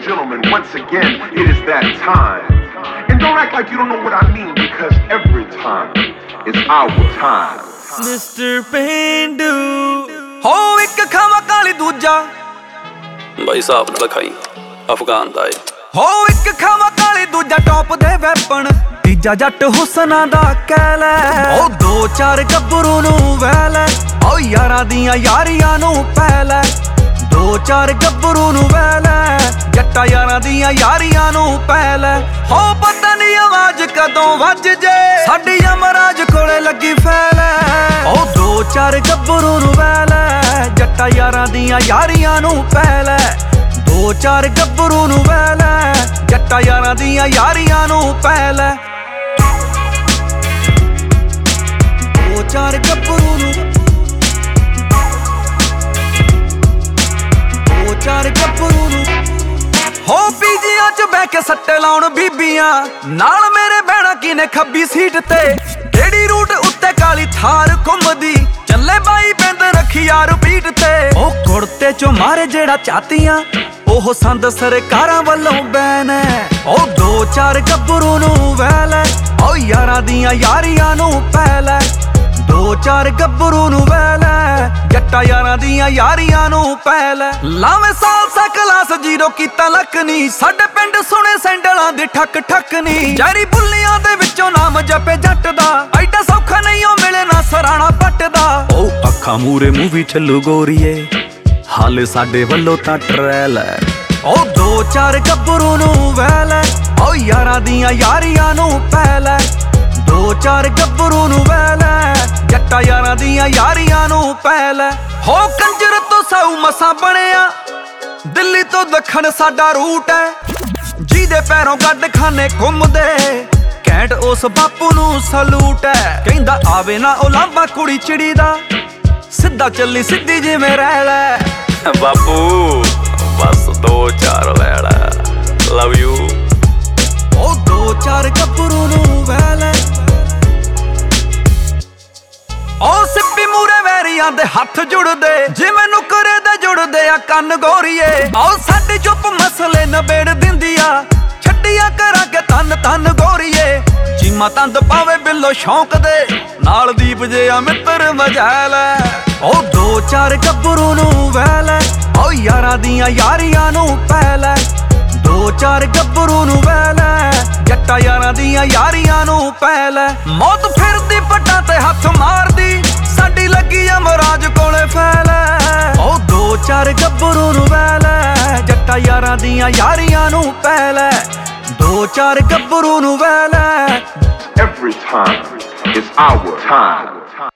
gentlemen, once again, it is that time. And don't act like you don't know what I mean, because every time is our time. Mr. Pendu ਹੋ ਇੱਕ ਖਾਵਾ ਕਾਲੀ ਦੂਜਾ ਬਾਈ ਸਾਹਿਬ ਨਾਲ ਖਾਈ ਅਫਗਾਨ ਦਾ ਏ ਹੋ ਇੱਕ ਖਾਵਾ ਕਾਲੀ ਦੂਜਾ top ਦੇ ਵੈਪਨ ਤੀਜਾ ਜੱਟ ਹੁਸਨਾ ਦਾ ਕਹਿ ਲੈ ਉਹ ਦੋ ਚਾਰ ਗੱਭਰੂ ਨੂੰ ਵਹਿ ਲੈ ਉਹ ਯਾਰਾਂ ਦੀਆਂ ਯਾਰੀਆਂ ਨੂੰ ਪੈ ਲੈ ਦੋ ਚਾਰ ਗੱਭਰੂ ਨੂੰ ਵਹਿ ਲੈ ਜੱਟਾ ਯਾਰਾਂ ਦੀਆਂ ਯਾਰੀਆਂ ਨੂੰ ਪੈ ਲੈ ਹੋ ਪਤਾ ਨਹੀਂ ਆਵਾਜ਼ ਕਦੋਂ ਵੱਜ ਜੇ ਸਾਡੀ ਅਮਰਾਜ ਕੋਲੇ ਲੱਗੀ ਫੈਲ ਉਹ ਦੋ ਚਾਰ ਗੱਭਰੂ ਨੂੰ ਵਹਿ ਲੈ ਜੱਟਾ ਯਾਰਾਂ ਦੀਆਂ ਯਾਰੀਆਂ ਨੂੰ ਪੈ ਲੈ ਦੋ ਚਾਰ ਗੱਭਰੂ ਨੂੰ ਵਹਿ ਲੈ ਜੱਟਾ ਯਾਰਾਂ ਦੀਆਂ ਯਾਰੀਆਂ ਨੂੰ ਪੈ ਲੈ ਦੋ ਚਾਰ ਗੱਭਰੂ ਨੂੰ ਦੋ ਚਾਰ ਗੱਭਰੂ ਨੂੰ ਹੋ ਪੀਜੀਆਂ ਚ ਬਹਿ ਕੇ ਸੱਟੇ ਲਾਉਣ ਬੀਬੀਆਂ ਨਾਲ ਮੇਰੇ ਬਹਿਣਾ ਕਿਨੇ ਖੱਬੀ ਸੀਟ ਤੇ ਕਿਹੜੀ ਰੂਟ ਉੱਤੇ ਕਾਲੀ ਥਾਰ ਘੁੰਮਦੀ ਚੱਲੇ ਬਾਈ ਬਿੰਦ ਰੱਖੀ ਯਾਰ ਪੀਟ ਤੇ ਉਹ ਕੁੜਤੇ ਚੋਂ ਮਾਰੇ ਜਿਹੜਾ ਚਾਤੀਆਂ ਉਹ ਸੰਦ ਸਰਕਾਰਾਂ ਵੱਲੋਂ ਬੈਨ ਉਹ ਦੋ ਚਾਰ ਗੱਭਰੂ ਨੂੰ ਵਹਿ ਲੈ ਉਹ ਯਾਰਾਂ ਦੀਆਂ ਯਾਰੀਆਂ ਨੂੰ ਪੈ ਲੈ ਦੋ ਚਾਰ ਗੱਭਰੂ ਨੂੰ ਵਹਿ ਲੈ ਜੱਟਾ ਯਾਰਾਂ ਦੀਆਂ ਯਾਰੀਆਂ ਨੂੰ ਪੈ ਲੈ ਲਾਵੇਂ ਸਾਲਸਾ ਕਲਾਸ ਜ਼ੀਰੋ ਕੀਤਾ ਲੱਕ ਨੀ ਸਾਡੇ ਪਿੰਡ ਸੁਣੇ ਸੈਂਡਲਾਂ ਦੀ ਠੱਕ ਠੱਕ ਨੀ ਜਾਰੀ ਬੁੱਲੀਆਂ ਦੇ ਵਿੱਚੋਂ ਨਾਮ ਜਪੇ ਜੱਟ ਦਾ ਐਡਾ ਸੌਖਾ ਨਹੀਂ ਉਹ ਮਿਲੇ ਨਾ ਸਰਾਣਾ ਪੱਟ ਦਾ ਉਹ ਅੱਖਾਂ ਮੂਰੇ ਮੂਵੀ ਚੱਲੂ ਗੋਰੀਏ ਹਾਲੇ ਸਾਡੇ ਵੱਲੋਂ ਤਾਂ ਟਰੈਲ ਹੈ ਉਹ ਦੋ ਚਾਰ ਗੱਭਰੂ ਨੂੰ ਵਹਿ ਲੈ ਉਹ ਯਾਰਾਂ ਦੀਆਂ ਯਾਰੀਆਂ ਨੂੰ ਪੈ ਲੈ ਦੋ ਚਾਰ ਗੱਭਰੂ ਨੂੰ ਵਹਿ ਲੈ ਜੱਟਾ ਯਾਰਾਂ ਦੀਆਂ ਯਾਰੀਆਂ ਨੂੰ ਪੈ ਲੈ ਹੋ ਕੰਜਰ ਤੋਂ ਸਾਊ ਮਸਾਂ ਬਣਿਆ ਦਿੱਲੀ ਤੋਂ ਦੱਖਣ ਸਾਡਾ ਰੂਟ ਹੈ ਜਿਹਦੇ ਪੈਰੋਂ ਗੱਡ ਖਾਨੇ ਘੁੰਮਦੇ ਘੈਂਟ ਉਸ ਬਾਪੂ ਨੂੰ ਸਲੂਟ ਹੈ ਕਹਿੰਦਾ ਆਵੇ ਨਾ ਉਹ ਲਾਂਬਾ ਕੁੜੀ ਚਿੜੀ ਦਾ ਸਿੱਧਾ ਚੱਲੀ ਸਿੱਧੀ ਜਿਵੇਂ ਰਹਿ ਲੈ ਬਾਪੂ ਬਸ ਦੋ ਚਾਰ ਲੈ ਲੈ ਲਵ ਯੂ ਉਹ ਦੋ ਚਾਰ ਗੱਭਰੂ ਨੂੰ ਵਹਿ ਲੈ ਉਹ ਸਿੱਪੀ ਮੂਰੇ ਵੈਰੀਆਂ ਦੇ ਹੱਥ ਜੁੜਦੇ ਜਿਵੇਂ ਨੁਕਰੇ ਦੇ ਜੁੜਦੇ ਆ ਕੰਨ ਗੋਰੀਏ ਉਹ ਸਾਡੀ ਚੁੱਪ ਮਸਲੇ ਨਬੇੜ ਦਿੰਦੀ ਆ ਛੱਡੀਆਂ ਕਰਾਂਗੇ ਤਨ ਤਨ ਗੋਰੀਏ ਚੀਮਾ ਤੰਦ ਪਾਵੇ ਬਿੱਲੋ ਸ਼ੌਂਕ ਦੇ ਨਾਲ ਦੀਪ ਜੇ ਆ ਮਿੱਤਰ ਮਜੈਲ ਉਹ ਦੋ ਚਾਰ ਗੱਭਰੂ ਨੂੰ ਵਹਿ ਲੈ ਉਹ ਯਾਰਾਂ ਦੀਆਂ ਯਾਰੀਆਂ ਨੂੰ ਪੈ ਲੈ ਦੋ ਚਾਰ ਗੱਭਰੂ ਨੂੰ ਵਹਿ ਲੈ ਜੱਟਾ ਯਾਰਾਂ ਦੀਆਂ ਯਾਰੀਆਂ ਨੂੰ ਪੈ ਲੈ ਮੌਤ ਫਿਰਦੀ ਪੱਟਾਂ ਤੇ ਹੱਥ ਮਾਰਦੀ ਸਾਡੀ ਲੱਗੀ ਅਮਰਾਜ ਕੋਲੇ ਫੈਲ ਉਹ ਦੋ ਚਾਰ ਗੱਭਰੂ ਨੂੰ ਵਹਿ ਲੈ ਜੱਟਾ ਯਾਰਾਂ ਦੀਆਂ ਯਾਰੀਆਂ ਨੂੰ ਪੈ ਲੈ ਦੋ ਚਾਰ ਗੱਭਰੂ ਨੂੰ ਵਹਿ ਲੈ Every time is our time.